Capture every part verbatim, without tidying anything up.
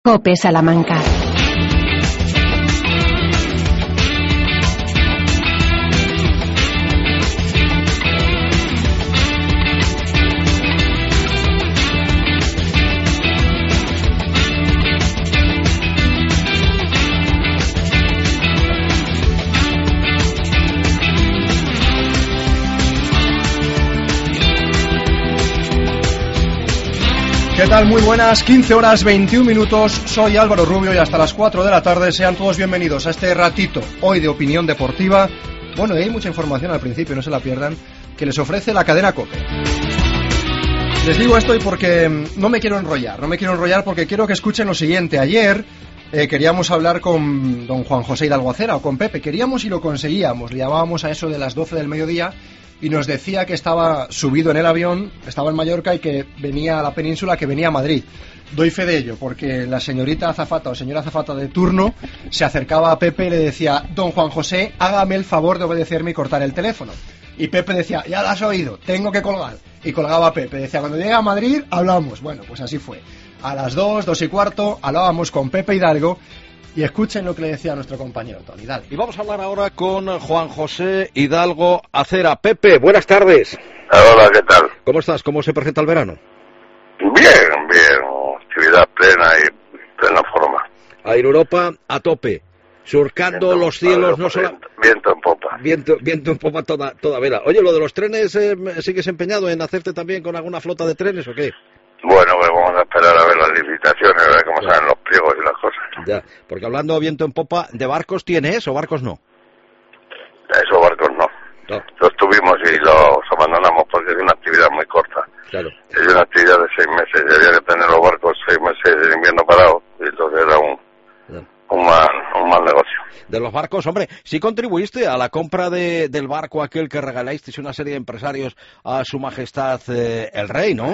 COPE Salamanca. ¿Qué tal? Muy buenas, quince horas veintiún minutos, soy Álvaro Rubio y hasta las cuatro de la tarde sean todos bienvenidos a este ratito, hoy de opinión deportiva. Bueno, y hay mucha información al principio, no se la pierdan, que les ofrece la cadena COPE. Les digo esto y porque no me quiero enrollar, no me quiero enrollar porque quiero que escuchen lo siguiente. Ayer eh, queríamos hablar con don Juan José Hidalgo Acera o con Pepe, queríamos y lo conseguíamos, le llamábamos a eso de las doce del mediodía y nos decía que estaba subido en el avión, estaba en Mallorca y que venía a la península, que venía a Madrid. Doy fe de ello, porque la señorita azafata o señora azafata de turno se acercaba a Pepe y le decía: don Juan José, hágame el favor de obedecerme y cortar el teléfono. Y Pepe decía: ya lo has oído, tengo que colgar. Y colgaba a Pepe, decía: cuando llegue a Madrid hablamos. Bueno, pues así fue. A las dos, dos y cuarto, hablábamos con Pepe Hidalgo. Y escuchen lo que le decía a nuestro compañero Tony. Dale. Y vamos a hablar ahora con Juan José Hidalgo Acera. Pepe, buenas tardes. Hola, ¿qué tal? ¿Cómo estás? ¿Cómo se presenta el verano? Bien, bien. Actividad plena y plena forma. A Europa a tope, surcando viento, los cielos, no solo... Viento, viento en popa. Viento, viento en popa toda, toda vela. Oye, lo de los trenes, eh, ¿sigues empeñado en hacerte también con alguna flota de trenes o qué? Bueno, pues vamos a esperar a ver las licitaciones, a ver cómo salen los pliegos y las cosas. Ya, porque hablando viento en popa, ¿de barcos tienes o barcos no? Esos barcos no. no. Los tuvimos y los abandonamos porque es una actividad muy corta. Claro. Es una actividad de seis meses y había que tener los barcos seis meses de invierno parados y entonces era un, no. un, mal, un mal negocio. De los barcos, hombre, sí contribuiste a la compra de, del barco aquel que regalasteis una serie de empresarios a su majestad eh, el rey, ¿no?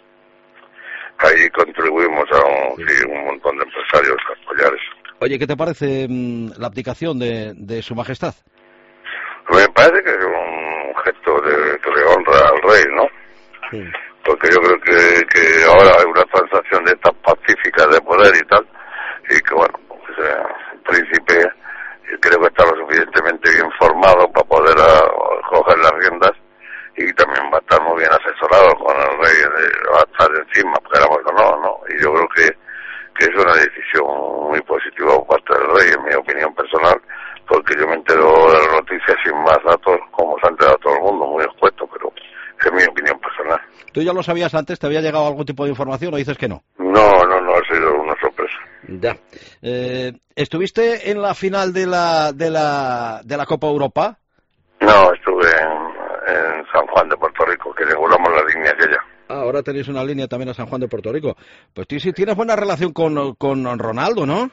Ahí contribuimos a un, sí. Sí, un montón de empresarios a apoyar eso. Oye, ¿qué te parece mmm, la abdicación de, de su majestad? Me parece que es un gesto de, que le honra al rey, ¿no? Sí. Porque yo creo que, que ahora hay una transacción de estas pacíficas de poder y tal, y que bueno, pues, eh, el príncipe creo que está lo suficientemente bien formado para poder a, coger las riendas. Y también va a estar muy bien asesorado con el rey, va a estar encima, queramos o no, ¿no? Y yo creo que, que es una decisión muy positiva por parte del rey, en mi opinión personal, porque yo me entero de las noticias sin más datos, como se ha enterado todo el mundo, muy expuesto, pero es mi opinión personal. ¿Tú ya lo sabías antes? ¿Te había llegado algún tipo de información o dices que no? No, no, no, ha sido una sorpresa. Ya. Eh, ¿Estuviste en la final de la, de la, de la Copa Europa? No, estuve en... en San Juan de Puerto Rico, que regulamos la línea aquella. Ah, ahora tenéis una línea también a San Juan de Puerto Rico. Pues tú sí tienes buena relación con, con Ronaldo, ¿no?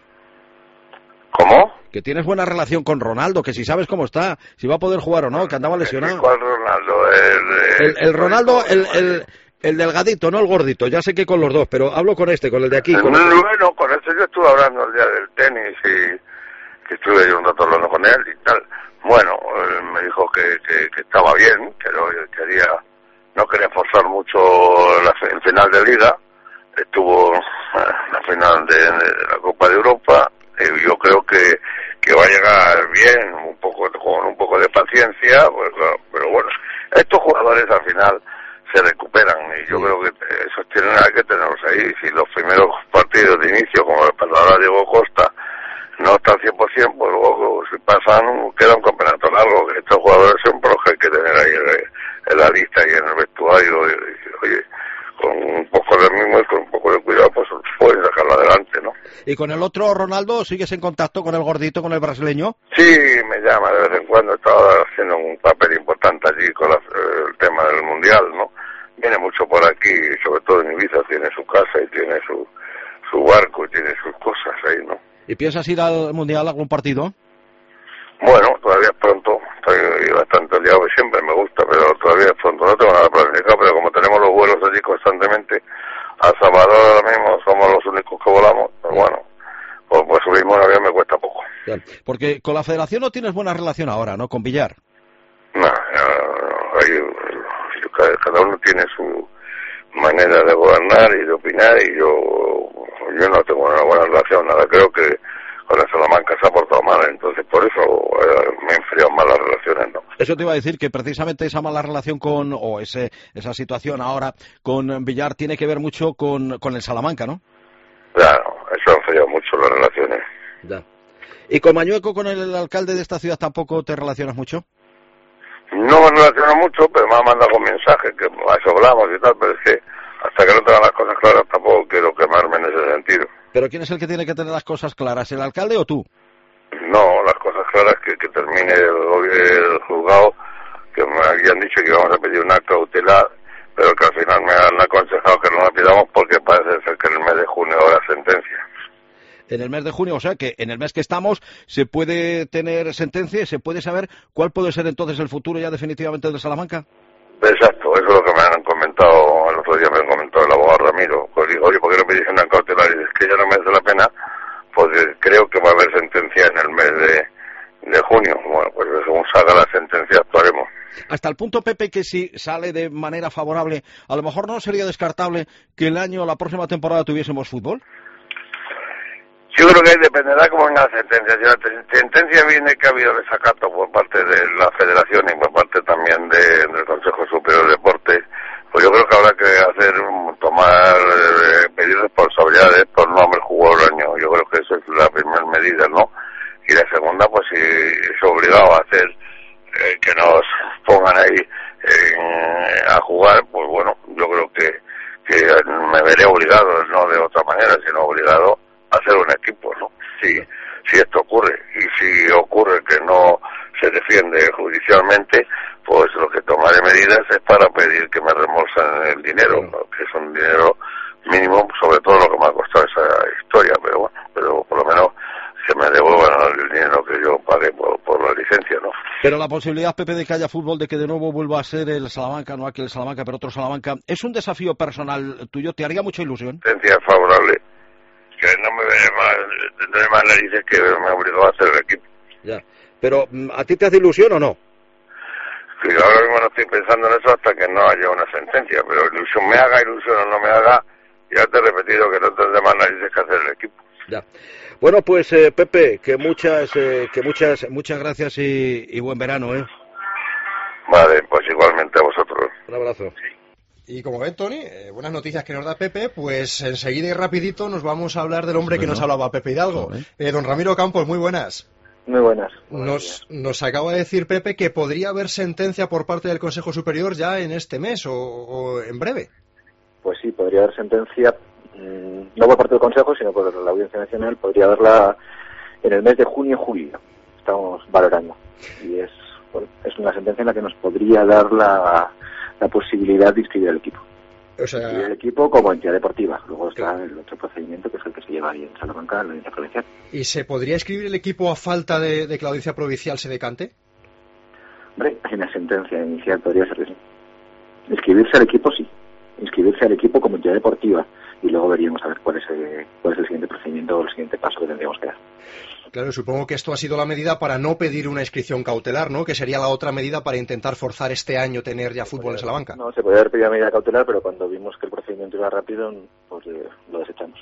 ¿Cómo? Que tienes buena relación con Ronaldo, que si sabes cómo está, si va a poder jugar o no, que andaba lesionado. ¿Cuál Ronaldo? El, el, el Ronaldo, el, el, el delgadito, no el gordito, ya sé que con los dos, pero hablo con este, con el de aquí. Con el, bueno, con este yo estuve hablando el día del tenis y que estuve yo un rato hablando con él y tal. Bueno, él me dijo que, que, que estaba bien, que no quería, no quería forzar mucho la, el final de Liga. Estuvo la final de, de la Copa de Europa y yo creo que, que va a llegar bien, un poco con un poco de paciencia, pues, pero bueno, estos jugadores al final se recuperan y yo sí. creo que esos tienen que tenerlos ahí. Si los primeros partidos de inicio, como el pasado Diego Costa, no está al cien por ciento, pues luego si pasan, queda un campeonato largo, que estos jugadores son pros que hay que tener ahí en, en la lista y en el vestuario, y, y, oye, con un poco de mismo y con un poco de cuidado, pues puedes sacarlo adelante, ¿no? ¿Y con el otro Ronaldo sigues en contacto con el gordito, con el brasileño? Sí, me llama de vez en cuando, estaba haciendo un papel importante allí con la, el tema del Mundial, ¿no? Viene mucho por aquí, sobre todo en Ibiza, tiene su casa y tiene su, su barco y tiene sus cosas ahí, ¿no? ¿Y piensas ir al Mundial a algún partido? Bueno, todavía es pronto, estoy bastante liado y siempre me gusta, pero todavía es pronto, no tengo nada planificado, pero como tenemos los vuelos allí constantemente, a Salvador ahora mismo somos los únicos que volamos, pues bueno, pues, pues subirme un avión me cuesta poco. Bien. Porque con la federación no tienes buena relación ahora, ¿no? Con Villar. No, no, hay, cada uno tiene su manera de gobernar y de opinar y yo yo no tengo una buena relación, nada, creo que con el Salamanca se ha portado mal, entonces por eso eh, me he enfriado mal las relaciones, ¿no? Eso te iba a decir, que precisamente esa mala relación con, o ese, esa situación ahora con Villar tiene que ver mucho con, con el Salamanca, ¿no? Claro, eso ha enfriado mucho las relaciones. Ya. ¿Y con Mañueco, con el alcalde de esta ciudad, tampoco te relacionas mucho? No me relaciono mucho, pero me ha mandado con mensajes, que a eso hablamos y tal, pero es que hasta que no tenga las cosas claras tampoco quiero quemarme en ese sentido. ¿Pero quién es el que tiene que tener las cosas claras, el alcalde o tú? No, las cosas claras que, que termine el, el juzgado, que me habían dicho que íbamos a pedir una cautelar, pero que al final me han aconsejado que no la pidamos porque parece ser que en el mes de junio habrá sentencia. En el mes de junio, o sea que en el mes que estamos se puede tener sentencia y se puede saber cuál puede ser entonces el futuro ya definitivamente de Salamanca. Exacto, eso es lo que me han comentado, el otro día me han comentado el abogado Ramiro. Pues digo, oye, ¿por qué no pedís una cautelar? Y dices que ya no merece la pena, pues creo que va a haber sentencia en el mes de, de junio. Bueno, pues según salga la sentencia actuaremos. Hasta el punto, Pepe, que si sale de manera favorable, a lo mejor no sería descartable que el año, la próxima temporada, tuviésemos fútbol. Yo creo que ahí dependerá cómo venga la sentencia. Si la sentencia viene que ha habido desacato por parte de la Federación y por parte también de, del Consejo Superior de Deportes, pues yo creo que habrá que hacer, tomar, eh, pedir responsabilidades por no haber jugado el año. Yo creo que esa es la primera medida, ¿no? Y la segunda, pues si es obligado a hacer eh, que nos pongan ahí eh, a jugar, pues bueno, yo creo que, que me veré obligado, no de otra manera, sino obligado hacer un equipo, ¿no? Si, si esto ocurre, y si ocurre que no se defiende judicialmente, pues lo que tomaré medidas es para pedir que me reembolsen el dinero, ¿no? Que es un dinero mínimo, sobre todo lo que me ha costado esa historia, pero bueno, pero por lo menos que me devuelvan el dinero que yo pagué por, por la licencia, ¿no? Pero la posibilidad, Pepe, de que haya fútbol, de que de nuevo vuelva a ser el Salamanca, no aquel Salamanca, pero otro Salamanca, ¿es un desafío personal tuyo? ¿Te haría mucha ilusión? Sentencia favorable. Que no me veré más, tendré más narices que me obligó a hacer el equipo. Ya, pero ¿a ti te hace ilusión o no? Sí, ahora mismo no estoy pensando en eso hasta que no haya una sentencia, pero ilusión, me haga ilusión o no me haga, ya te he repetido que no tendré más narices que hacer el equipo. Ya. Bueno, pues eh, Pepe, que muchas, eh, que muchas, muchas gracias y, y buen verano, ¿eh? Vale, pues igualmente a vosotros. Un abrazo. Sí. Y como ven, Tony, eh, buenas noticias que nos da Pepe, pues enseguida y rapidito nos vamos a hablar del hombre bueno. que nos hablaba, Pepe Hidalgo. Eh, don Ramiro Campos, muy buenas. Muy buenas. Nos, nos acaba de decir Pepe que podría haber sentencia por parte del Consejo Superior ya en este mes o, o en breve. Pues sí, podría haber sentencia, mmm, no por parte del Consejo, sino por la Audiencia Nacional, podría haberla en el mes de junio-julio. Estamos valorando. Y es, bueno, es una sentencia en la que nos podría dar la... la posibilidad de inscribir el equipo. O sea, inscribir el equipo como entidad deportiva. Luego está claro. el otro procedimiento que es el que se lleva ahí en Salamanca, en la audiencia provincial. ¿Y se podría inscribir el equipo a falta de, de que la audiencia provincial se decante? Hombre, hay una sentencia inicial, podría ser que sí. Inscribirse al equipo, sí. Inscribirse al equipo como entidad deportiva. Y luego veríamos a ver cuál es el, cuál es el siguiente procedimiento o el siguiente paso que tendríamos que dar. Claro, supongo que esto ha sido la medida para no pedir una inscripción cautelar, ¿no? Que sería la otra medida para intentar forzar este año tener ya fútbol en Salamanca. No, se podría haber pedido medida cautelar, pero cuando vimos que el procedimiento iba rápido, pues eh, lo desechamos.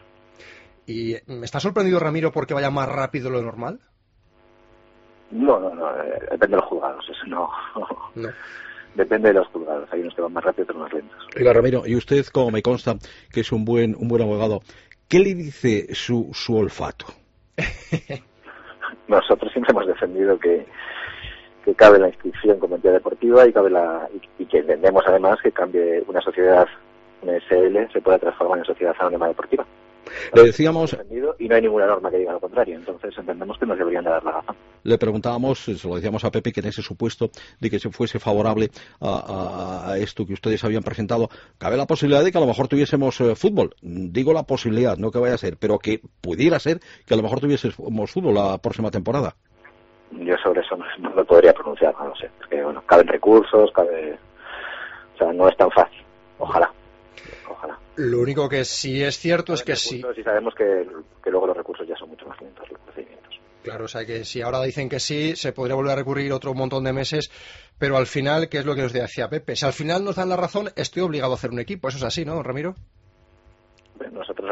¿Y me está sorprendido, Ramiro, porque vaya más rápido de lo normal? No, no, no, eh, depende de los juzgados, eso no. No. Depende de los juzgados, hay unos que van más rápido y otros más lentos. Oiga, Ramiro, y usted, como me consta que es un buen un buen abogado, ¿qué le dice su, su olfato? Nosotros siempre hemos defendido que, que cabe la inscripción como entidad deportiva y cabe la y, y que entendemos además que cambie una sociedad, una S L, se pueda transformar en sociedad anónima deportiva. Le decíamos... Y no hay ninguna norma que diga lo contrario, entonces entendemos que nos deberían de dar la razón. Le preguntábamos, se lo decíamos a Pepe, que en ese supuesto de que se fuese favorable a, a, a esto que ustedes habían presentado, cabe la posibilidad de que a lo mejor tuviésemos eh, fútbol. Digo la posibilidad, no que vaya a ser, pero que pudiera ser que a lo mejor tuviésemos fútbol la próxima temporada. Yo sobre eso no, no me podría pronunciar, no lo sé, porque bueno, caben recursos, cabe... O sea, no es tan fácil, ojalá. Ojalá. Lo único que sí es cierto es que sí. Y sabemos que, que luego los recursos ya son mucho más lentos, los procedimientos. Claro, o sea que si ahora dicen que sí, se podría volver a recurrir otro montón de meses, pero al final, ¿qué es lo que nos decía Pepe? Si al final nos dan la razón, estoy obligado a hacer un equipo. Eso es así, ¿no, Ramiro? Bueno, nosotros ahora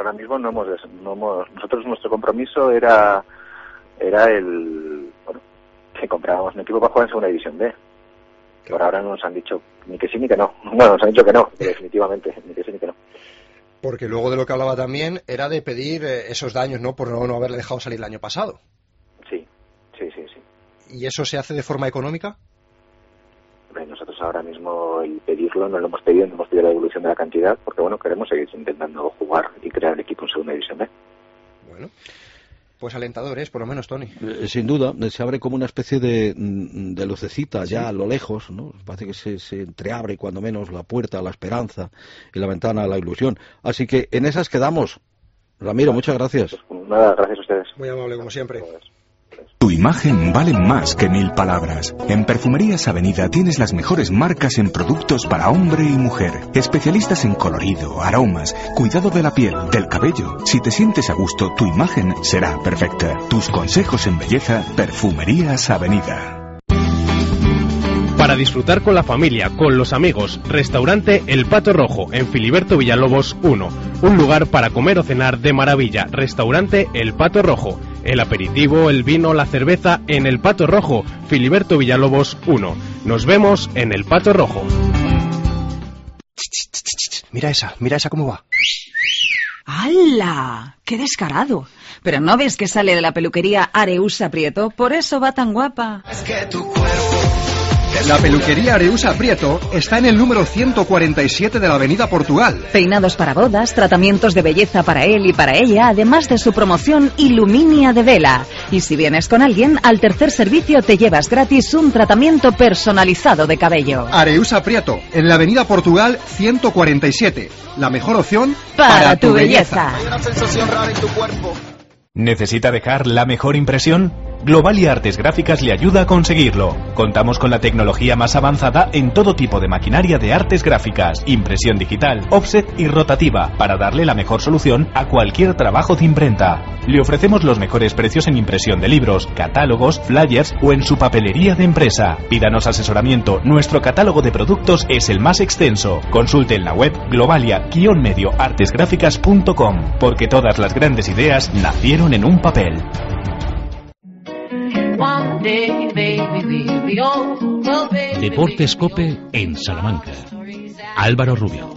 ahora mismo no hemos, no hemos nosotros nuestro compromiso era era el bueno que comprábamos un equipo para jugar en segunda división B. Que por ahora no nos han dicho ni que sí ni que no. Bueno, nos han dicho que no, que definitivamente, ni que sí ni que no. Porque luego de lo que hablaba también era de pedir eh, esos daños, ¿no? Por no, no haberle dejado salir el año pasado. Sí, sí, sí, sí. ¿Y eso se hace de forma económica? Nosotros ahora mismo el pedirlo no lo hemos pedido, no hemos pedido la devolución de la cantidad, porque bueno, queremos seguir intentando jugar y crear el equipo en segunda división B. Bueno, pues alentadores, por lo menos, Tony. Eh, sin duda, se abre como una especie de, de lucecita ya sí. a lo lejos, ¿no? Parece que se, se entreabre cuando menos la puerta a la esperanza y la ventana a la ilusión. Así que en esas quedamos. Ramiro, muchas gracias. Pues, nada, gracias a ustedes. Muy amable, como siempre. Tu imagen vale más que mil palabras. En Perfumerías Avenida tienes las mejores marcas en productos para hombre y mujer. Especialistas en colorido, aromas, cuidado de la piel, del cabello. Si te sientes a gusto, tu imagen será perfecta. Tus consejos en belleza, Perfumerías Avenida. Para disfrutar con la familia, con los amigos, restaurante El Pato Rojo, en Filiberto Villalobos uno. Un lugar para comer o cenar de maravilla. Restaurante El Pato Rojo. El aperitivo, el vino, la cerveza en El Pato Rojo, Filiberto Villalobos uno. Nos vemos en El Pato Rojo. Mira esa, mira esa cómo va. ¡Hala! ¡Qué descarado! Pero ¿no ves que sale de la peluquería Areusa Prieto? Por eso va tan guapa. Es que tu cuerpo... La peluquería Areusa Prieto está en el número ciento cuarenta y siete de la Avenida Portugal. Peinados para bodas, tratamientos de belleza para él y para ella, además de su promoción Iluminia de Vela. Y si vienes con alguien, al tercer servicio te llevas gratis un tratamiento personalizado de cabello. Areusa Prieto, en la Avenida Portugal ciento cuarenta y siete. La mejor opción para, para tu, tu belleza. belleza. Hay una sensación rara en tu cuerpo. ¿Necesita dejar la mejor impresión? Globalia Artes Gráficas le ayuda a conseguirlo. Contamos con la tecnología más avanzada en todo tipo de maquinaria de artes gráficas, impresión digital, offset y rotativa, para darle la mejor solución a cualquier trabajo de imprenta. Le ofrecemos los mejores precios en impresión de libros, catálogos, flyers o en su papelería de empresa. Pídanos asesoramiento, nuestro catálogo de productos es el más extenso. Consulte en la web globalia guion medio artes gráficas punto com, porque todas las grandes ideas nacieron en un papel. Deportes Cope en Salamanca. Álvaro Rubio.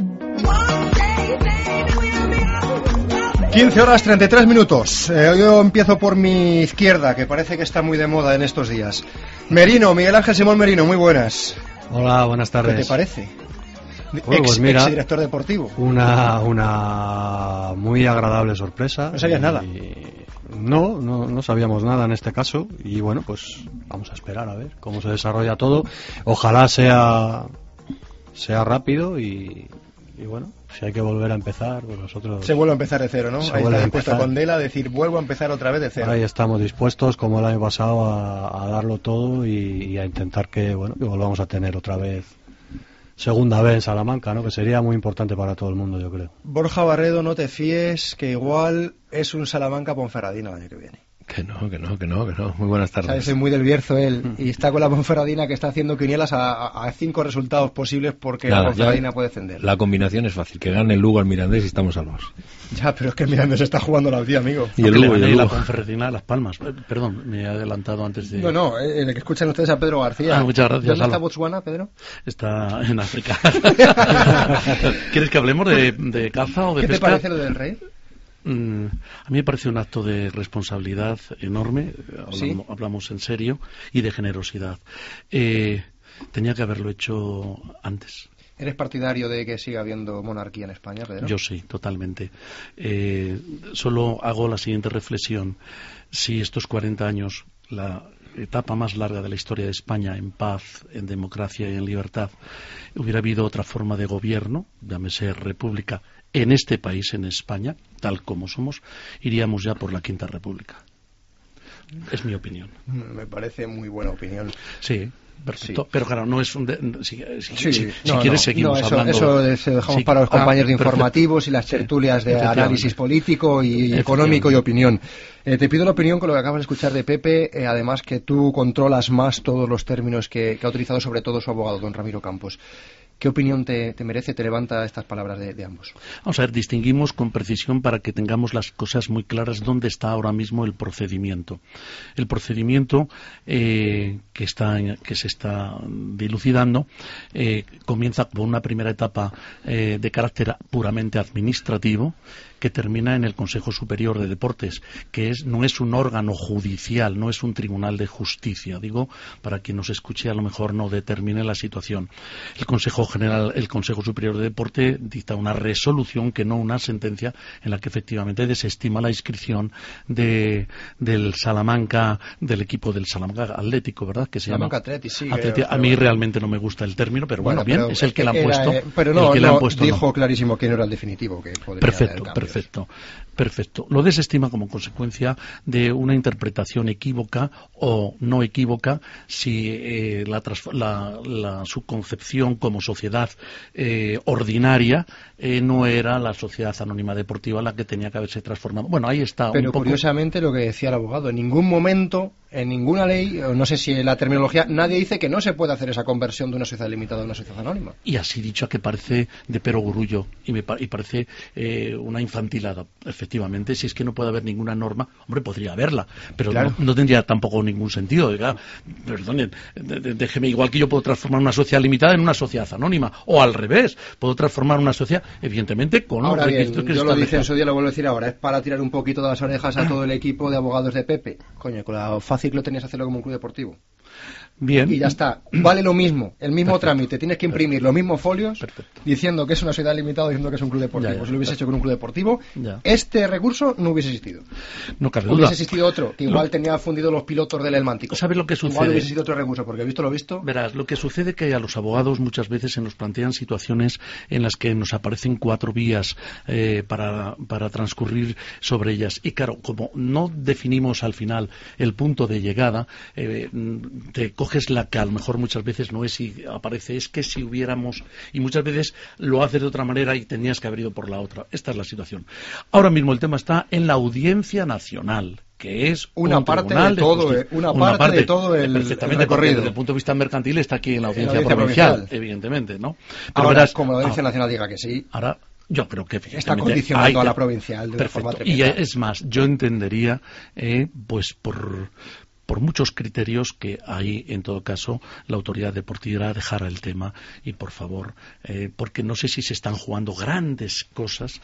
quince horas treinta y tres minutos. Eh, yo empiezo por mi izquierda, que parece que está muy de moda en estos días. Merino, Miguel Ángel Simón Merino, muy buenas. Hola, buenas tardes. ¿Qué te parece? Bueno, ex, pues mira, ex director deportivo. Una, una muy agradable sorpresa. ¿No sabías nada? No, no, no sabíamos nada en este caso y bueno, pues vamos a esperar a ver cómo se desarrolla todo. Ojalá sea sea rápido y, y bueno, si hay que volver a empezar, pues nosotros... Se vuelve a empezar de cero, ¿no? Ahí está dispuesto con Dela a decir, vuelvo a empezar otra vez de cero. Ahí estamos dispuestos, como el año pasado, a, a darlo todo y, y a intentar que, bueno, que volvamos a tener otra vez segunda vez en Salamanca, ¿no? Que sería muy importante para todo el mundo, yo creo. Borja Barredo, no te fíes, que igual es un Salamanca Ponferradina el año que viene. Que no, que no, que no, que no. Muy buenas tardes. ¿Sabes? Es muy del Bierzo él, mm. y está con la Ponferradina que está haciendo quinielas a, a, a cinco resultados posibles porque Nada, la Ponferradina ya, puede defender. La combinación es fácil, que gane el Lugo al Mirandés y estamos salvos. Ya, pero es que el Mirandés está jugando la vida, amigo. Y el Lugo, y el Lugo. La Ponferradina a Las Palmas. Eh, perdón, me he adelantado antes de... No, no, el que escuchan ustedes a Pedro García. Ah, muchas gracias. ¿Dónde Alba. está Botswana, Pedro? Está en África. ¿Quieres que hablemos de, de caza o de ¿Qué pesca? ¿Qué te parece lo del rey? Mm, a mí me parece un acto de responsabilidad enorme, hablamos, ¿sí? hablamos en serio, y de generosidad. Eh, tenía que haberlo hecho antes. ¿Eres partidario de que siga habiendo monarquía en España, Pedro? Yo sí, totalmente. Eh, solo hago la siguiente reflexión. Si estos cuarenta años, la etapa más larga de la historia de España, en paz, en democracia y en libertad, hubiera habido otra forma de gobierno, llámese república, en este país, en España, tal como somos, iríamos ya por la Quinta República. Es mi opinión. Me parece muy buena opinión. Sí, perfecto. Sí. Pero claro, no es un... De, si si, sí, si, no, si quieres, no, seguimos no, eso, hablando... Eso se dejamos sí, para los compañeros ah, de informativos y las tertulias de análisis político y económico y opinión. Eh, te pido la opinión con lo que acabas de escuchar de Pepe, eh, además que tú controlas más todos los términos que, que ha utilizado sobre todo su abogado, don Ramiro Campos. ¿Qué opinión te, te merece, te levanta estas palabras de, de ambos? Vamos a ver, distinguimos con precisión para que tengamos las cosas muy claras dónde está ahora mismo el procedimiento. El procedimiento eh, que, está, que se está dilucidando eh, comienza con una primera etapa eh, de carácter puramente administrativo, que termina en el Consejo Superior de Deportes, que es, no es un órgano judicial, no es un tribunal de justicia. Digo, para quien nos escuche a lo mejor no determine la situación. El Consejo General, el Consejo Superior de Deporte dicta una resolución, que no una sentencia, en la que efectivamente desestima la inscripción de, del Salamanca, del equipo del Salamanca Atlético, ¿verdad? Que se Salamanca llama Atleti, sí. Atleti. A mí realmente no me gusta el término, pero bueno, bueno bien, es el que le han puesto. Eh, pero no, el que no le han puesto, dijo no. clarísimo que no era el definitivo. Que podría Perfecto, haber perfecto. Perfecto. Lo desestima como consecuencia de una interpretación equívoca o no equívoca si eh, la, la, la, su concepción como sociedad eh, ordinaria eh, no era la sociedad anónima deportiva la que tenía que haberse transformado. Bueno, ahí está. Pero un poco... curiosamente lo que decía el abogado, en ningún momento, en ninguna ley, no sé si en la terminología, nadie dice que no se puede hacer esa conversión de una sociedad limitada a una sociedad anónima. Y así dicho, que parece de perogrullo y, me, y parece eh, una infantilada. Efectivamente, si es que no puede haber ninguna norma, hombre, podría haberla, pero claro. no, no tendría tampoco ningún sentido. Diga, perdonen, de, de, déjeme, igual que yo puedo transformar una sociedad limitada en una sociedad anónima, o al revés, puedo transformar una sociedad, evidentemente, con ahora los bien, requisitos que yo se lo dije en su día, lo vuelvo a decir ahora, es para tirar un poquito de las orejas a todo el equipo de abogados de Pepe. Coño, con lo fácil que lo tenías hacerlo como un club deportivo. Bien. Y ya está. Vale lo mismo, el mismo Perfecto. trámite. Tienes que imprimir Perfecto. los mismos folios Perfecto. diciendo que es una sociedad limitada, diciendo que es un club deportivo. Ya, ya. Si lo hubiese hecho con un club deportivo, Ya. este recurso no hubiese existido. No cabe duda. Hubiese existido otro, que igual Lo... tenía fundido los pilotos del Helmántico. ¿Sabes lo que sucede? Igual hubiese sido otro recurso, porque visto lo visto... Verás, lo que sucede es que a los abogados muchas veces se nos plantean situaciones en las que nos aparecen cuatro vías eh, para, para transcurrir sobre ellas. Y claro, como no definimos al final el punto de llegada, eh, te coges la que a lo mejor muchas veces no es y aparece, es que si hubiéramos, y muchas veces lo haces de otra manera y tenías que haber ido por la otra. Esta es la situación. Ahora mismo el tema está en la Audiencia Nacional, que es una un parte de, de todo, eh, una, una parte, parte de todo el, perfectamente el recorrido. Desde el punto de vista mercantil está aquí en la Audiencia, en la audiencia provincial, provincial, evidentemente, ¿no? Pero ahora, verás, como la Audiencia ahora, Nacional diga que sí. Ahora, yo creo que está condicionando a la provincial de perfecto. Una forma tremenda. Y es más, yo entendería, eh, pues por por muchos criterios que ahí, en todo caso, la autoridad deportiva dejara el tema y, por favor, eh, porque no sé si se están jugando grandes cosas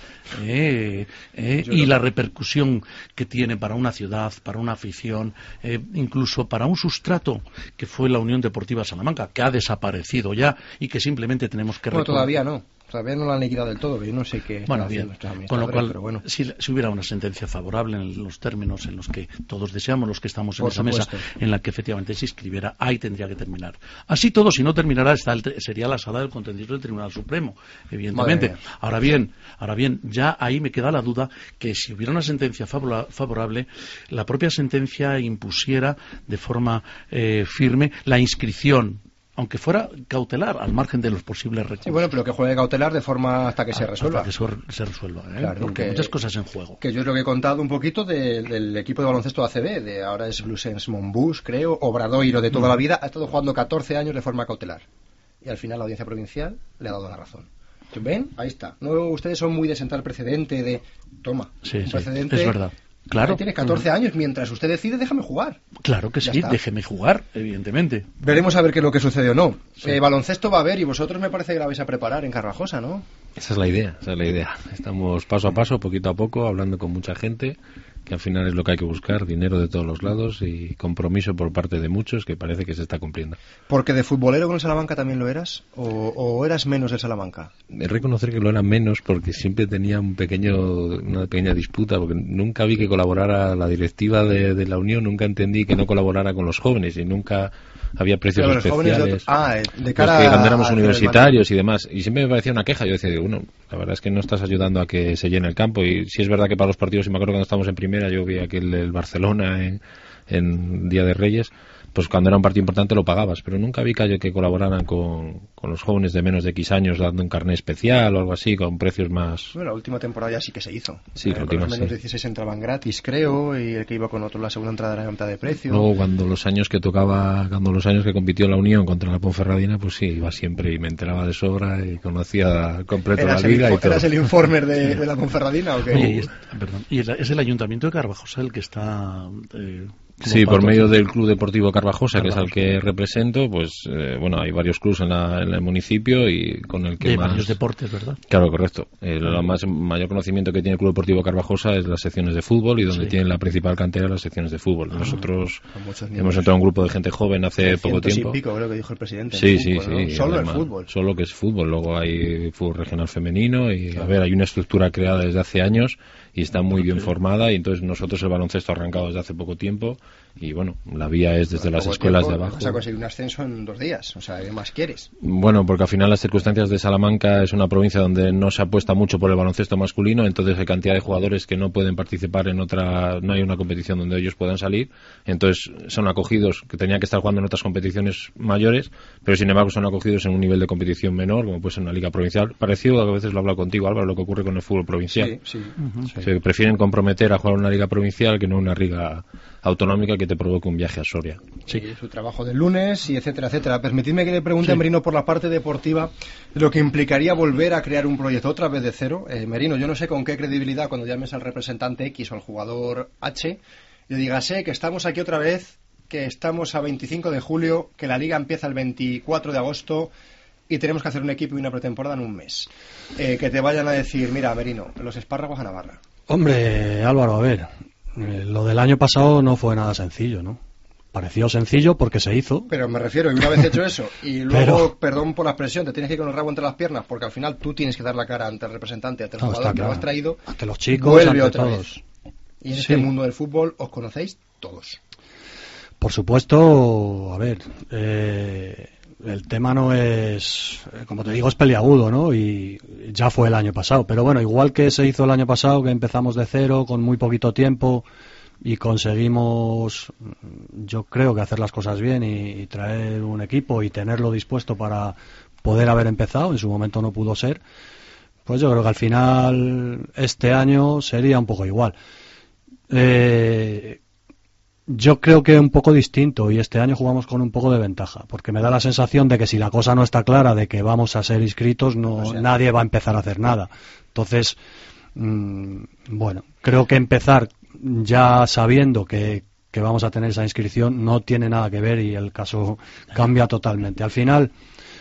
eh, eh, y la repercusión que tiene para una ciudad, para una afición, eh, incluso para un sustrato que fue la Unión Deportiva Salamanca, que ha desaparecido ya y que simplemente tenemos que bueno, recordar. Todavía no. Todavía no la han liquidado del todo, que yo no sé qué. Bueno, bien, con lo cual, pero bueno. si, si hubiera una sentencia favorable en los términos en los que todos deseamos, los que estamos en Por esa supuesto. mesa, en la que efectivamente se inscribiera, ahí tendría que terminar. Así todo, si no terminara, está el, sería la sala del contencioso del Tribunal Supremo, evidentemente. Ahora bien, ahora bien, ya ahí me queda la duda que si hubiera una sentencia favorable, la propia sentencia impusiera de forma eh, firme la inscripción, aunque fuera cautelar, al margen de los posibles recursos. Sí, bueno, pero que juegue cautelar de forma hasta que se resuelva. Hasta que se resuelva, ¿eh? Claro, porque hay que, muchas cosas en juego. Que yo es lo que he contado un poquito de, del equipo de baloncesto A C B, de ahora es Blusens Monbus, creo, Obradoiro de toda mm. la vida, ha estado jugando catorce años de forma cautelar. Y al final la Audiencia Provincial le ha dado la razón. ¿Ven? Ahí está. No, ustedes son muy de sentar precedente, de... Toma, sí, un precedente... Sí, es verdad. Claro. Tienes catorce años, mientras usted decide, déjame jugar. Claro que ya sí, está. déjeme jugar, evidentemente. Veremos a ver qué es lo que sucede o no. Sí. Eh, baloncesto va a haber y vosotros me parece que la vais a preparar en Carvajosa, ¿no? Esa es la idea, esa es la idea. Estamos paso a paso, poquito a poco, hablando con mucha gente, que al final es lo que hay que buscar, dinero de todos los lados y compromiso por parte de muchos que parece que se está cumpliendo. ¿Porque de futbolero con el Salamanca también lo eras? ¿O, o eras menos del Salamanca? De reconocer que lo era menos porque siempre tenía un pequeño, una pequeña disputa, porque nunca vi que colaborara la directiva de, de la Unión, nunca entendí que no colaborara con los jóvenes y nunca había precios Pero especiales. De otro... ah, de cara que cuando éramos a, universitarios y demás. Y siempre me parecía una queja. Yo decía, bueno, la verdad es que no estás ayudando a que se llene el campo. Y sí es verdad que para los partidos, y me acuerdo cuando estábamos en primera, yo vi aquel el Barcelona en, en Día de Reyes, pues cuando era un partido importante lo pagabas, pero nunca vi que, que colaboraran con, con los jóvenes de menos de X años dando un carné especial o algo así, con precios más... Bueno, la última temporada ya sí que se hizo. Sí, eh, la última, los menos sí. dieciséis entraban gratis, creo, y el que iba con otro la segunda entrada era a mitad de precio. Luego cuando los años que tocaba, cuando los años que compitió la Unión contra la Ponferradina, pues sí, iba siempre y me enteraba de sobra y conocía completo la liga el, y todo. ¿Eras el informer de, de la Ponferradina o qué? Oye, y, es, perdón, y es el Ayuntamiento de Carvajosa el que está... Eh, Sí, por medio del Club Deportivo Carvajosa, que es al que represento, pues eh, bueno, hay varios clubes en, la, en el municipio y con el que de más... varios deportes, ¿verdad? Claro, correcto. El más, mayor conocimiento que tiene el Club Deportivo Carvajosa es las secciones de fútbol y donde sí. tienen la principal cantera las secciones de fútbol. Ah, Nosotros hemos entrado un grupo de gente joven hace poco tiempo. Y pico, creo que dijo el presidente. Sí, el sí, fútbol, sí. ¿no? Solo además, el fútbol. Solo que es fútbol. Luego hay fútbol regional femenino y, claro. a ver, hay una estructura creada desde hace años y está muy bien formada y entonces nosotros el baloncesto ha arrancado desde hace poco tiempo y bueno, la vía es desde bueno, las escuelas tiempo, de abajo. Vas a conseguir un ascenso en dos días, o sea, ¿qué más quieres? Bueno, porque al final las circunstancias de Salamanca es una provincia donde no se apuesta mucho por el baloncesto masculino, entonces hay cantidad de jugadores que no pueden participar en otra, no hay una competición donde ellos puedan salir, entonces son acogidos, que tenían que estar jugando en otras competiciones mayores, pero sin embargo son acogidos en un nivel de competición menor, como puede ser una liga provincial, parecido a veces lo hablo contigo, Álvaro, lo que ocurre con el fútbol provincial. Sí, sí. Uh-huh. Se prefieren comprometer a jugar una liga provincial que no una liga autonómica que te provoque un viaje a Soria. Sí, su trabajo del lunes y etcétera, etcétera. Permitidme que le pregunte sí. a Merino por la parte deportiva lo que implicaría volver a crear un proyecto otra vez de cero. Eh, Merino, yo no sé con qué credibilidad cuando llames al representante X o al jugador H le digas, sé que estamos aquí otra vez, que estamos a veinticinco de julio, que la liga empieza el veinticuatro de agosto y tenemos que hacer un equipo y una pretemporada en un mes. Eh, que te vayan a decir, mira, Merino, los espárragos a Navarra. Hombre, Álvaro, a ver, eh, lo del año pasado no fue nada sencillo, ¿no? Pareció sencillo porque se hizo. Pero me refiero, y una vez hecho eso, y luego, Pero... perdón por la expresión, te tienes que ir con el rabo entre las piernas, porque al final tú tienes que dar la cara ante el representante, ante el no, jugador que claro. lo has traído, ante los chicos, vuelve ante otra todos. Vez. Y en sí. este mundo del fútbol os conocéis todos. Por supuesto, a ver, eh, el tema no es, como te digo, es peliagudo, ¿no? Y ya fue el año pasado. Pero bueno, igual que se hizo el año pasado, que empezamos de cero, con muy poquito tiempo, y conseguimos, yo creo que hacer las cosas bien y, y traer un equipo y tenerlo dispuesto para poder haber empezado, en su momento no pudo ser, pues yo creo que al final este año sería un poco igual. Eh, yo creo que un poco distinto y este año jugamos con un poco de ventaja, porque me da la sensación de que si la cosa no está clara de que vamos a ser inscritos, no, o sea, nadie va a empezar a hacer nada. Entonces, mmm, bueno, creo que empezar ya sabiendo que, que vamos a tener esa inscripción no tiene nada que ver y el caso cambia totalmente. Al final,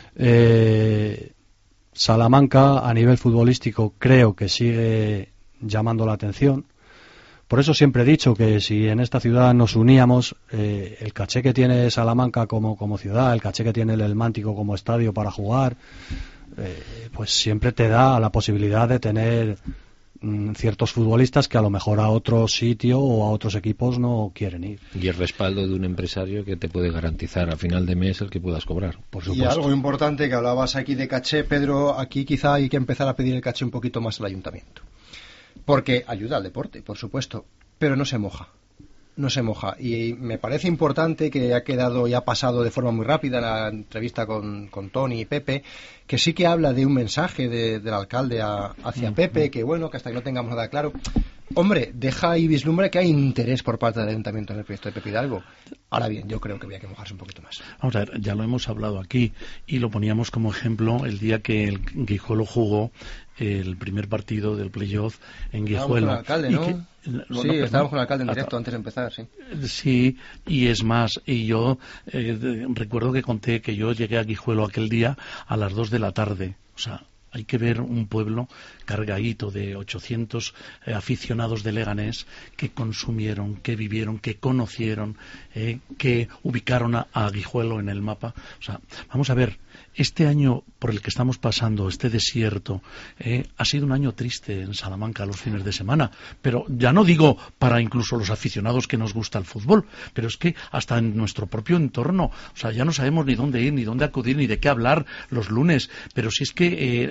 eh, Salamanca a nivel futbolístico creo que sigue llamando la atención. Por eso siempre he dicho que si en esta ciudad nos uníamos, eh, el caché que tiene Salamanca como, como ciudad, el caché que tiene el Mántico como estadio para jugar, eh, pues siempre te da la posibilidad de tener mm, ciertos futbolistas que a lo mejor a otro sitio o a otros equipos no quieren ir. Y el respaldo de un empresario que te puede garantizar a final de mes el que puedas cobrar, por supuesto. Y algo importante que hablabas aquí de caché, Pedro, aquí quizá hay que empezar a pedir el caché un poquito más al ayuntamiento. Porque ayuda al deporte, por supuesto, pero no se moja, no se moja. Y me parece importante que ha quedado y ha pasado de forma muy rápida la entrevista con, con Tony y Pepe, que sí que habla de un mensaje de, del alcalde a, hacia mm, Pepe, mm. que bueno, que hasta que no tengamos nada claro. Hombre, deja y vislumbra que hay interés por parte del ayuntamiento en el proyecto de Pepe Hidalgo. Ahora bien, yo creo que había que mojarse un poquito más. Vamos a ver, ya lo hemos hablado aquí y lo poníamos como ejemplo el día que el Guijuelo jugó el primer partido del playoff en Guijuelo. Estábamos con el alcalde, ¿no? Que, no sí, no, estábamos con el alcalde en directo hasta, antes de empezar, sí. Sí, y es más, y yo eh, de, recuerdo que conté que yo llegué a Guijuelo aquel día a las dos de la tarde, o sea, hay que ver un pueblo cargadito de ochocientos eh, aficionados de Leganés que consumieron, que vivieron, que conocieron, eh, que ubicaron a, a Guijuelo en el mapa. O sea, vamos a ver, este año por el que estamos pasando, este desierto, eh, ha sido un año triste en Salamanca los fines de semana, pero ya no digo para incluso los aficionados que nos gusta el fútbol, pero es que hasta en nuestro propio entorno, o sea, ya no sabemos ni dónde ir, ni dónde acudir, ni de qué hablar los lunes, pero si es que eh,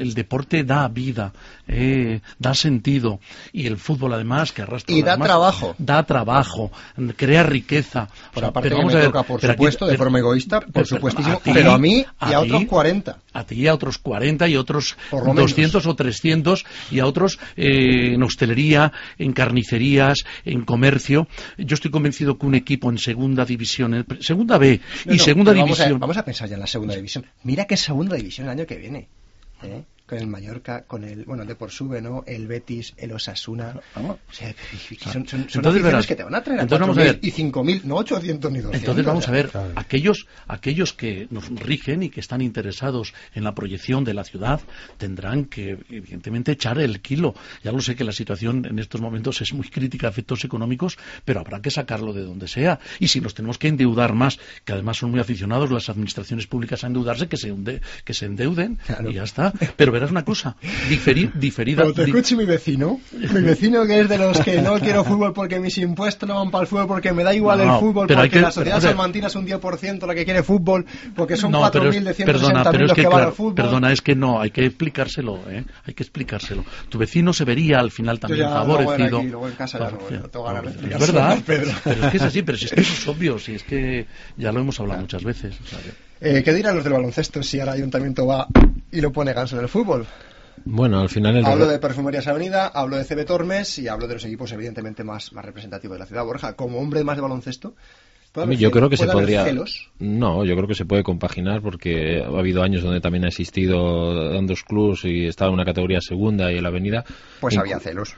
el deporte da vida, eh, da sentido, y el fútbol además que arrastra y da además, trabajo da trabajo, crea riqueza. Por o sea, aparte pero que vamos me a ver, toca, por pero supuesto, aquí, de pero, forma egoísta, por pero, supuestísimo, a ti, pero a mí y a, a otros ti, cuarenta. A ti y a otros cuarenta y otros Por lo doscientos menos. o trescientos y a otros eh, en hostelería, en carnicerías, en comercio. Yo estoy convencido que un equipo en segunda división, en segunda B No, y no, segunda pero vamos división... A, vamos a pensar ya en la segunda división. Mira que segunda división el año que viene. ¿eh? Con el Mallorca, con el, bueno, el Depor sube, ¿no? El Betis, el Osasuna. O sea, son, son, son entonces verás, que te van a traer a entonces vamos a cuatro ver, mil y cinco mil, no ochocientos ni doscientos. entonces vamos a ver, claro. aquellos, aquellos que nos rigen y que están interesados en la proyección de la ciudad tendrán que, evidentemente, echar el kilo. Ya lo sé que la situación en estos momentos es muy crítica a efectos económicos, pero habrá que sacarlo de donde sea. Y si nos tenemos que endeudar más, que además son muy aficionados las administraciones públicas a endeudarse, que se, hunde, que se endeuden claro. y ya está. Pero verás una cosa, diferi, diferida... Pero te escucho mi vecino, mi vecino que es de los que no quiero fútbol porque mis impuestos no van para el fútbol, porque me da igual no, el fútbol, porque que, la sociedad pero, salmantina es un diez por ciento la que quiere fútbol, porque son no, cuatro mil de ciento sesenta mil los que, que van al fútbol. Perdona, es que no, hay que explicárselo, ¿eh? Hay que explicárselo. Tu vecino se vería al final también ya, favorecido. Aquí, luego en casa ya no, no tengo ganas de explicarlo. Es verdad, pero es que es así, pero si es que eso es obvio, si es que ya lo hemos hablado muchas veces. O sea, eh, ¿Qué dirán los del baloncesto si ahora el ayuntamiento va y lo pone ganso en el fútbol? Bueno, al final... El hablo de Perfumerías Avenida, hablo de C B Tormes y hablo de los equipos evidentemente más, más representativos de la ciudad. Borja, como hombre más de baloncesto... Yo creo que se podría... celos? No, yo creo que se puede compaginar porque ha habido años donde también ha existido Dandos Clubs y estaba en una categoría segunda y en la avenida... Pues en... había celos.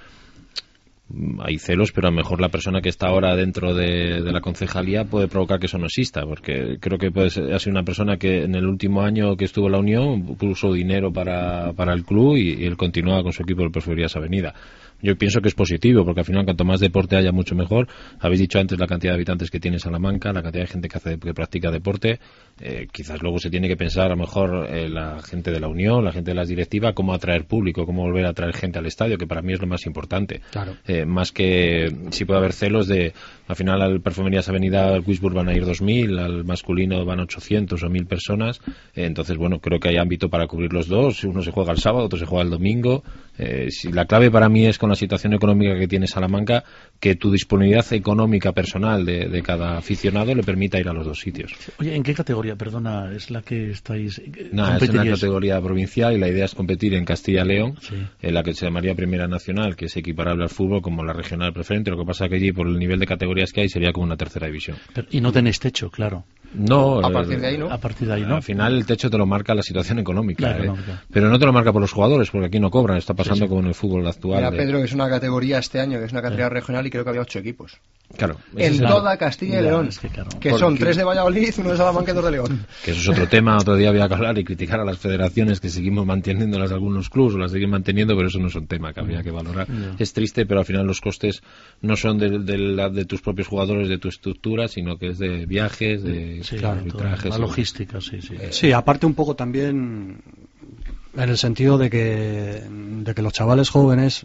Hay celos, pero a lo mejor la persona que está ahora dentro de, de la concejalía puede provocar que eso no exista, porque creo que puede ser, ha sido una persona que en el último año que estuvo en la Unión puso dinero para, para el club y, y él continuaba con su equipo de Perfumerías Avenida. Yo pienso que es positivo, porque al final cuanto más deporte haya, mucho mejor. Habéis dicho antes la cantidad de habitantes que tiene Salamanca, la cantidad de gente que hace que practica deporte. Eh, quizás luego se tiene que pensar a lo mejor eh, la gente de la Unión, la gente de las directivas, cómo atraer público, cómo volver a atraer gente al estadio, que para mí es lo más importante. Claro. Eh, más que si puede haber celos de, al final al Perfumerías Avenida, al Wisburg van a ir dos mil, al masculino van ochocientos o mil personas. Eh, entonces, bueno, creo que hay ámbito para cubrir los dos. Uno se juega el sábado, otro se juega el domingo. Eh, si la clave para mí es con la situación económica que tiene Salamanca, que tu disponibilidad económica personal de, de cada aficionado le permita ir a los dos sitios. Oye, ¿en qué categoría, perdona, es la que estáis? No, es una categoría provincial y la idea es competir en Castilla-León, sí. en la que se llamaría Primera Nacional, que es equiparable al fútbol como la regional preferente. Lo que pasa que allí, por el nivel de categorías que hay, sería como una tercera división. Pero, y no tenéis techo, claro. No, a partir de ahí no. A partir de ahí no. Al final el techo te lo marca la situación económica, la ¿eh? económica. Pero no te lo marca por los jugadores, porque aquí no cobran. Está pasando sí, sí. como en el fútbol actual. Mira, de... Pedro, es una categoría este año, que es una categoría sí. regional y creo que había ocho equipos. Claro. En toda Castilla y León. Es que, claro. que son tres de Valladolid, uno de Salamanca y dos de León. Que eso es otro tema. Otro día había que hablar y criticar a las federaciones que seguimos manteniéndolas algunos clubes o las siguen manteniendo, pero eso no es un tema que habría que valorar. No. Es triste, pero al final los costes no son de, de, de, de tus propios jugadores, de tu estructura, sino que es de viajes, de sí, claro, arbitrajes. La logística, sí, sí. Eh, sí, aparte un poco también en el sentido de que, de que los chavales jóvenes,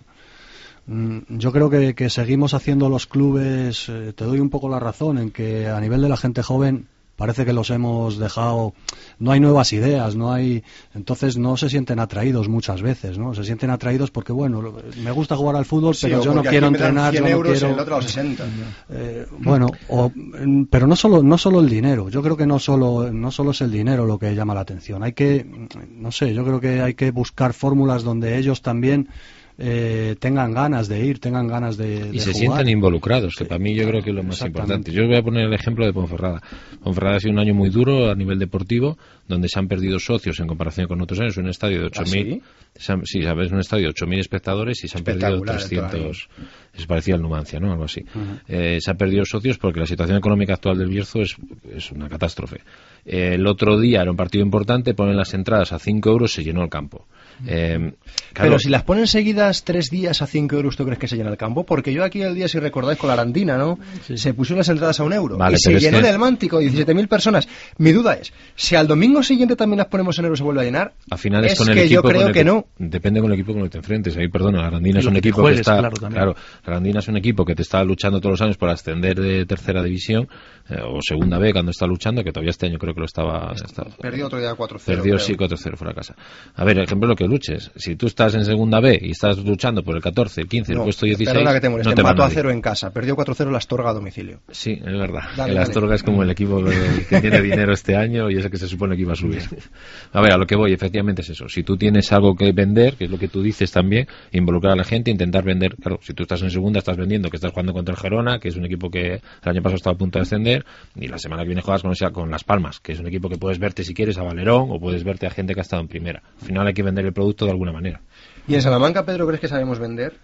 yo creo que, que seguimos haciendo los clubes, eh, te doy un poco la razón en que a nivel de la gente joven parece que los hemos dejado, no hay nuevas ideas, no hay, entonces no se sienten atraídos muchas veces, ¿no? Se sienten atraídos porque, bueno, me gusta jugar al fútbol, sí, pero yo no quiero entrenar, yo no quiero... El otro a los sesenta. Eh, bueno, o, pero no solo no solo el dinero, yo creo que no solo no solo es el dinero lo que llama la atención, hay que, no sé, yo creo que hay que buscar fórmulas donde ellos también Eh, tengan ganas de ir, tengan ganas de, de y se jugar. sientan involucrados, que para mí yo creo que es lo más importante. Yo voy a poner el ejemplo de Ponferrada. Ponferrada ha sido un año muy duro a nivel deportivo, donde se han perdido socios en comparación con otros años. Un estadio de ocho mil, ¿Ah, sí? sí, sabes, un estadio de ocho mil espectadores y se han perdido trescientos. Es parecido al Numancia, ¿no? Algo así. Uh-huh. eh, se han perdido socios porque la situación económica actual del Bierzo es, es una catástrofe. Eh, el otro día era un partido importante, ponen las entradas a cinco euros, se llenó el campo. Eh, claro, pero si las ponen seguidas tres días a cinco euros, ¿tú crees que se llena el campo? Porque yo aquí el día, si recordáis, con la Arandina, ¿no? Sí. Se pusieron las entradas a un euro vale, y se llenó es que... en el Mántico diecisiete mil personas. Mi duda es, si al domingo siguiente también las ponemos en euros se vuelve a llenar, al final es, es con el que equipo yo creo con el que, que no. Depende con el equipo con el que te enfrentes. Ahí, perdona, la Arandina es un que equipo juegues, que está, claro, claro, Granadina es un equipo que te está luchando todos los años por ascender de tercera división, eh, o segunda B cuando está luchando, que todavía este año creo que lo estaba... estaba perdió otro día cuatro cero. Perdió, creo. sí, cuatro cero fuera a casa. A ver, ejemplo, lo que luches. Si tú estás en segunda B y estás luchando por el catorce, el quince, no, el puesto dieciséis... Perdona que te moleste, no te empató a cero en casa, perdió cuatro cero la Astorga a domicilio. Sí, es verdad. Dale, el dale. Astorga es como el equipo que tiene dinero este año y es el que se supone que iba a subir. A ver, a lo que voy, efectivamente es eso. Si tú tienes algo que vender, que es lo que tú dices también, involucrar a la gente, intentar vender. Claro, si tú estás en segunda, estás vendiendo que estás jugando contra el Gerona, que es un equipo que el año pasado estaba a punto de ascender, y la semana que viene juegas con, o sea, con Las Palmas, que es un equipo que puedes verte si quieres a Valerón o puedes verte a gente que ha estado en primera. Al final hay que vender el producto de alguna manera. ¿Y en Salamanca, Pedro, crees que sabemos vender?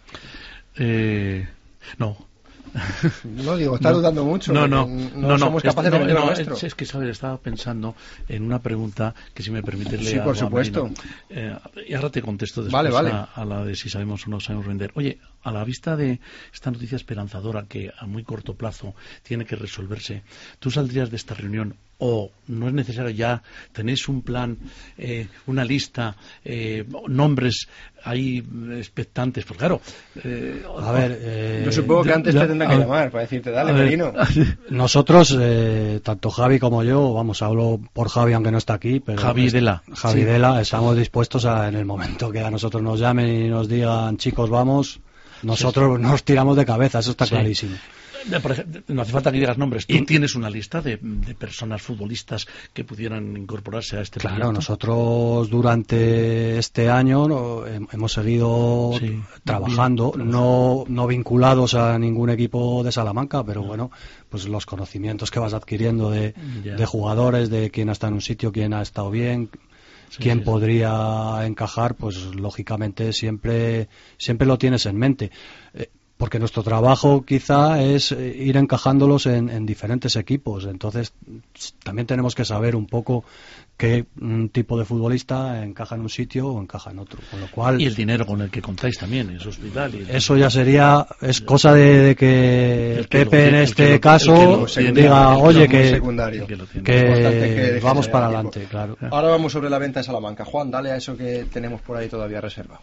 Eh, no. No digo, está no, dudando mucho. No, no, no, no, no somos capaces no, de vender no, lo nuestro. Es, es que, ¿sabes? Estaba pensando en una pregunta que, si me permites leer. Sí, por supuesto. Eh, y ahora te contesto después vale, vale. A, a la de si sabemos o no sabemos vender. Oye, a la vista de esta noticia esperanzadora que a muy corto plazo tiene que resolverse, ¿tú saldrías de esta reunión o no es necesario ya? ¿Tenéis un plan, eh, una lista, eh, nombres ahí expectantes? Pues claro. Eh, a ver, eh, yo supongo que antes yo, te tendrán que llamar para decirte, dale, Merino. Nosotros, eh, tanto Javi como yo, vamos, hablo por Javi aunque no está aquí, pero Javi Dela. Javi sí. Dela, estamos dispuestos a, en el momento que a nosotros nos llamen y nos digan, chicos, vamos, nosotros sí, sí. nos tiramos de cabeza, eso está sí. clarísimo. Por ejemplo, no hace falta que digas nombres. ¿Tú y, tienes una lista de, de personas futbolistas que pudieran incorporarse a este claro, proyecto? Claro, nosotros durante este año no, hemos seguido sí, trabajando, bien, no, no vinculados a ningún equipo de Salamanca, pero no. bueno, pues los conocimientos que vas adquiriendo de, de jugadores, de quién está en un sitio, quién ha estado bien, sí, quién sí, podría sí. encajar, pues lógicamente siempre, siempre lo tienes en mente. Eh, Porque nuestro trabajo quizá es ir encajándolos en, en diferentes equipos. Entonces también tenemos que saber un poco qué un tipo de futbolista encaja en un sitio o encaja en otro. Con lo cual, y el dinero con el que contáis también, es hospital. Y eso ya sería, es cosa de, de que Pepe en este lo, caso diga, oye, que, que, que vamos para adelante. Claro. Ahora vamos sobre la venta de Salamanca. Juan, dale a eso que tenemos por ahí todavía reservado.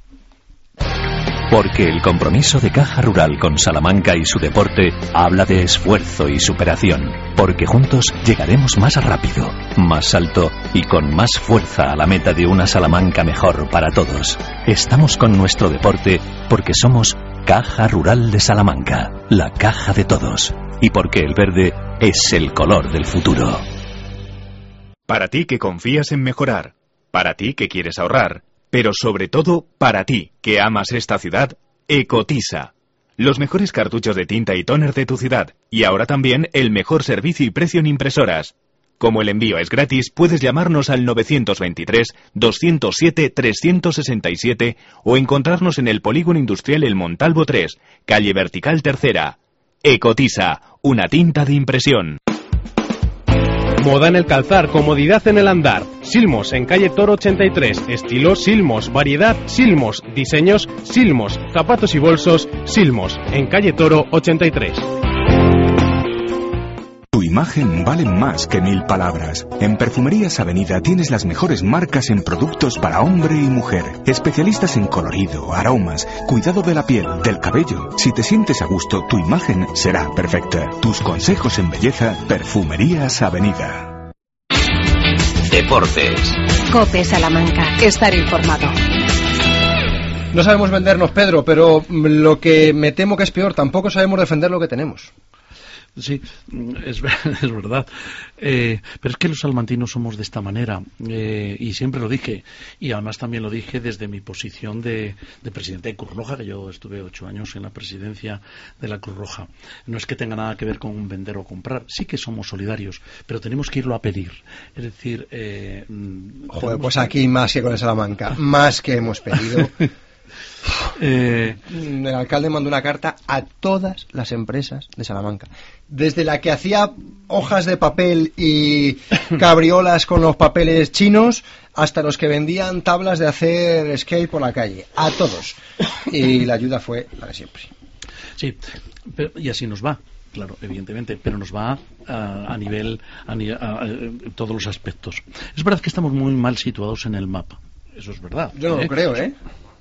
Porque el compromiso de Caja Rural con Salamanca y su deporte habla de esfuerzo y superación. Porque juntos llegaremos más rápido, más alto y con más fuerza a la meta de una Salamanca mejor para todos. Estamos con nuestro deporte porque somos Caja Rural de Salamanca, la caja de todos. Y porque el verde es el color del futuro. Para ti que confías en mejorar, para ti que quieres ahorrar, pero sobre todo para ti, que amas esta ciudad, Ecotisa. Los mejores cartuchos de tinta y tóner de tu ciudad, y ahora también el mejor servicio y precio en impresoras. Como el envío es gratis, puedes llamarnos al nueve dos tres, dos cero siete, tres seis siete o encontrarnos en el Polígono Industrial El Montalvo tres, calle Vertical Tercera. Ecotisa, una tinta de impresión. Moda en el calzar, comodidad en el andar. Silmos en calle Toro ochenta y tres. Estilo Silmos. Variedad Silmos. Diseños Silmos. Zapatos y bolsos Silmos. En calle Toro ochenta y tres. Tu imagen vale más que mil palabras. En Perfumerías Avenida tienes las mejores marcas en productos para hombre y mujer. Especialistas en colorido, aromas, cuidado de la piel, del cabello. Si te sientes a gusto, tu imagen será perfecta. Tus consejos en belleza, Perfumerías Avenida. Deportes. COPE Salamanca. Estar informado. No sabemos vendernos, Pedro, pero lo que me temo que es peor, tampoco sabemos defender lo que tenemos. Sí, es, es verdad. Eh, pero es que los salmantinos somos de esta manera. Eh, y siempre lo dije. Y además también lo dije desde mi posición de, de presidente de Cruz Roja, que yo estuve ocho años en la presidencia de la Cruz Roja. No es que tenga nada que ver con vender o comprar. Sí que somos solidarios, pero tenemos que irlo a pedir. Es decir... Eh, Joder, pues aquí más que con el Salamanca. Más que hemos pedido... Eh, el alcalde mandó una carta a todas las empresas de Salamanca, desde la que hacía hojas de papel y cabriolas con los papeles chinos hasta los que vendían tablas de hacer skate por la calle, a todos, y la ayuda fue la de siempre. Sí, pero, y así nos va. Claro, evidentemente, pero nos va a, a nivel a, a, a, a todos los aspectos. Es verdad que estamos muy mal situados en el mapa, eso es verdad. Yo no ¿eh? lo creo, ¿eh?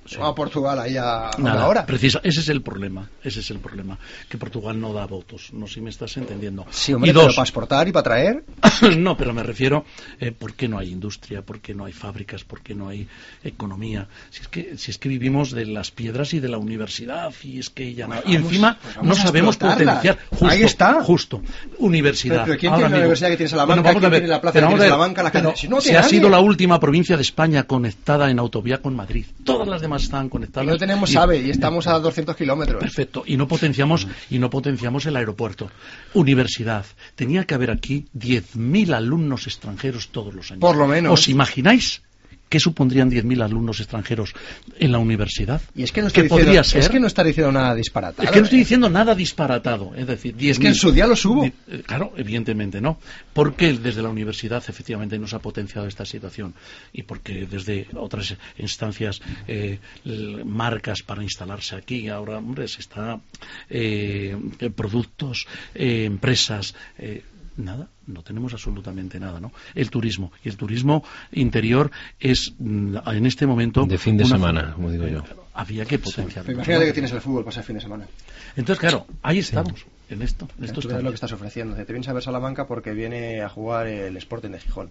Sí. A Portugal ahí a Nada, una hora. Precisa, ese es el problema, ese es el problema, que Portugal no da votos, no sé si me estás entendiendo. Sí, hombre, y dos, pero para exportar y para traer. No, pero me refiero, eh, ¿por qué no hay industria? ¿Por qué no hay fábricas? ¿Por qué no hay economía? Si es que, si es que vivimos de las piedras y de la universidad, y es que ya bueno, no, y vamos, encima pues no sabemos potenciar. Justo, ahí está. Justo. Universidad. Pero, pero ¿quién Ahora tiene la mismo, universidad que tiene Salamanca? bueno, vamos ¿Quién a ver, tiene la plaza pero que tiene vamos a ver, Salamanca? La pero si no se ha sido la última provincia de España conectada en autovía con Madrid. Todas las demás estaban conectadas. Y no tenemos AVE y estamos a doscientos kilómetros. Perfecto. Y no potenciamos y no potenciamos el aeropuerto. Universidad. Tenía que haber aquí diez mil alumnos extranjeros todos los años. Por lo menos. ¿Os imagináis qué supondrían diez mil alumnos extranjeros en la universidad? Y es que no estoy ¿Qué podría ser? Es que no está diciendo nada disparatado. Es que no estoy diciendo nada disparatado. Es decir, diez mil. Es que en su día los hubo. Claro, evidentemente no. Porque desde la universidad efectivamente no se ha potenciado esta situación. Y porque desde otras instancias, eh, marcas para instalarse aquí, ahora, hombre, se está. Eh, productos, eh, empresas. Eh, Nada, no tenemos absolutamente nada, ¿no? El turismo. Y el turismo interior es, en este momento... De fin de una, semana, como digo yo. Había que potenciarlo. Sí, imagínate que tienes el fútbol para ese fin de semana. Entonces, claro, ahí estamos, sí. en esto. En esto Tú ves lo que estás ofreciendo. Te vienes a ver Salamanca porque viene a jugar el Sporting de Gijón.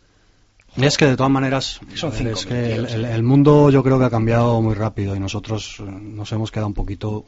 Y es que de todas maneras, Son cinco es que el, el, el mundo yo creo que ha cambiado muy rápido y nosotros nos hemos quedado un poquito...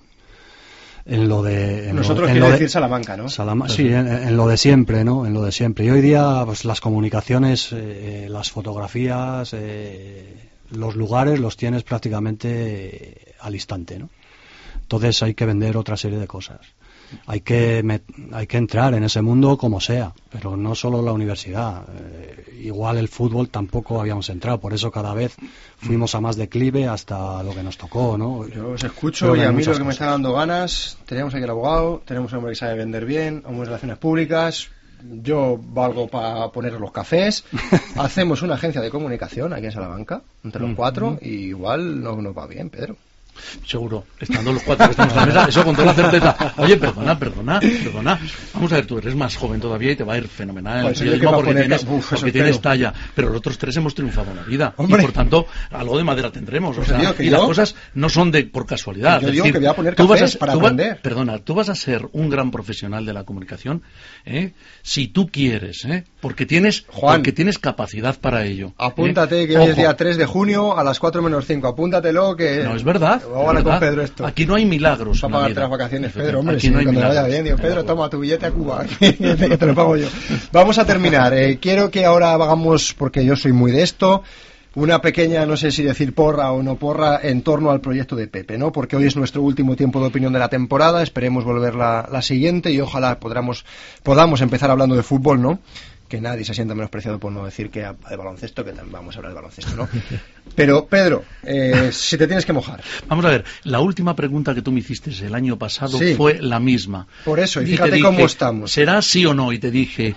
en lo de en nosotros lo, quiere en lo decir de, Salamanca, ¿no? Salama, sí, en, en lo de siempre, ¿no? En lo de siempre. Y hoy día, pues las comunicaciones, eh, las fotografías, eh, los lugares los tienes prácticamente al instante, ¿no? Entonces hay que vender otra serie de cosas. Hay que met, hay que entrar en ese mundo como sea, pero no solo la universidad. Eh, igual el fútbol tampoco habíamos entrado, por eso cada vez fuimos a más declive hasta lo que nos tocó, ¿no? Yo os escucho y a mí lo que me está dando ganas, tenemos aquí el abogado, tenemos un hombre que sabe vender bien, hombres de relaciones públicas, yo valgo para poner los cafés, hacemos una agencia de comunicación aquí en Salamanca, entre los cuatro, y igual no nos va bien, Pedro. Seguro, estando los cuatro que estamos en la mesa, eso con toda la certeza. Oye, perdona, perdona, perdona. Vamos a ver, tú eres más joven todavía y te va a ir fenomenal pues el periodismo porque poner, tienes, uf, porque tienes talla. Pero los otros tres hemos triunfado en la vida. Hombre. Y por tanto, algo de madera tendremos. Pues o sea, y yo, las cosas no son de por casualidad. Yo es digo decir, que voy a poner tú vas cafés a, para tú aprender. Va, perdona, tú vas a ser un gran profesional de la comunicación, ¿eh? Si tú quieres, ¿eh? Porque tienes, Juan, porque tienes capacidad para ello. Apúntate, ¿eh? que hoy es día tres de junio a las cuatro menos cinco. Apúntatelo, que... No, es verdad. Ahora con Pedro esto. Aquí no hay milagros. Para pagarte las vacaciones, Pedro, hombre. Aquí Si no hay cuando milagros. vaya bien, digo, Pedro, toma tu billete a Cuba, que te lo pago yo. Vamos a terminar. Eh, quiero que ahora hagamos, porque yo soy muy de esto, una pequeña, no sé si decir porra o no porra, en torno al proyecto de Pepe, ¿no? Porque hoy es nuestro último tiempo de opinión de la temporada, esperemos volver la, la siguiente y ojalá podamos, podamos empezar hablando de fútbol, ¿no? Que nadie se sienta menospreciado por no decir que de baloncesto, que vamos a hablar de baloncesto, ¿no? Pero, Pedro, eh, si te tienes que mojar. Vamos a ver, la última pregunta que tú me hiciste el año pasado sí. fue la misma. Por eso, y, y fíjate dije, cómo estamos. ¿Será sí o no? Y te dije,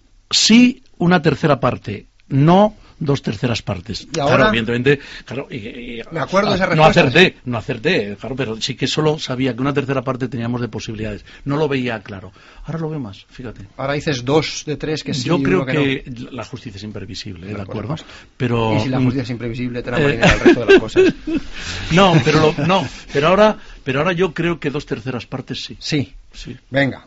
sí, una tercera parte, no dos terceras partes. ¿Y ahora? Claro, evidentemente, claro, y, y, me acuerdo de esa no respuesta. acerté, no acerté, claro, pero sí que solo sabía que una tercera parte teníamos de posibilidades. No lo veía claro. Ahora lo veo más, fíjate. Ahora dices dos de tres que sí. Yo creo que, que no. La justicia es imprevisible, ¿eh? ¿De acuerdo? acuerdo? Pero y si la justicia es imprevisible, te la marinera el resto de las cosas. No, pero lo, no, pero ahora, pero ahora yo creo que dos terceras partes sí. Sí. Sí. Venga.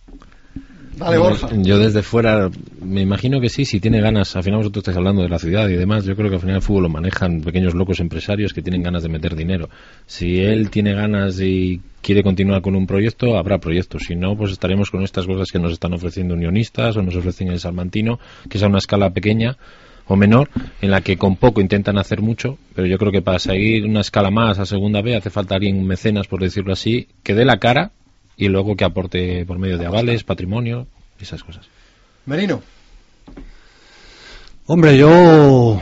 Dale, Borja. Yo desde fuera me imagino que sí, si tiene ganas. Al final vosotros estáis hablando de la ciudad y demás. Yo creo que al final el fútbol lo manejan pequeños locos empresarios que tienen ganas de meter dinero. Si él tiene ganas y quiere continuar con un proyecto, habrá proyectos. Si no, pues estaremos con estas cosas que nos están ofreciendo Unionistas o nos ofrecen el Salmantino, que es a una escala pequeña o menor, en la que con poco intentan hacer mucho, pero yo creo que para seguir una escala más a segunda B hace falta alguien mecenas, por decirlo así, que dé la cara y luego que aporte por medio de avales, patrimonio, esas cosas. Merino. Hombre, yo...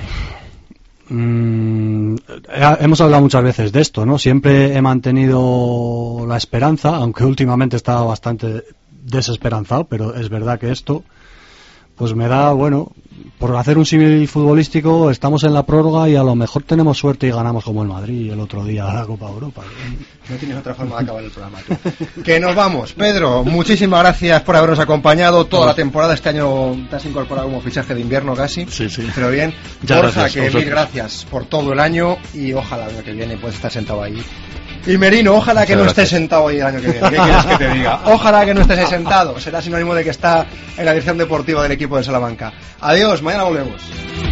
Mmm, hemos hablado muchas veces de esto, ¿no? Siempre he mantenido la esperanza, aunque últimamente estaba bastante desesperanzado, pero es verdad que esto pues me da, bueno, por hacer un símil futbolístico, estamos en la prórroga y a lo mejor tenemos suerte y ganamos como el Madrid el otro día a la Copa Europa. No tienes otra forma de acabar el programa, tú. Que nos vamos. Pedro, muchísimas gracias por habernos acompañado toda la temporada. Este año te has incorporado como fichaje de invierno casi. Sí, sí. Pero bien. Ya, Borja, gracias, que mil gracias por todo el año y ojalá el año que viene puedas estar sentado ahí. Y Merino, ojalá que no estés sentado ahí el año que viene. ¿Qué quieres que te diga? Ojalá que no estés ahí sentado. Será sinónimo de que está en la dirección deportiva del equipo de Salamanca. Adiós, mañana volvemos.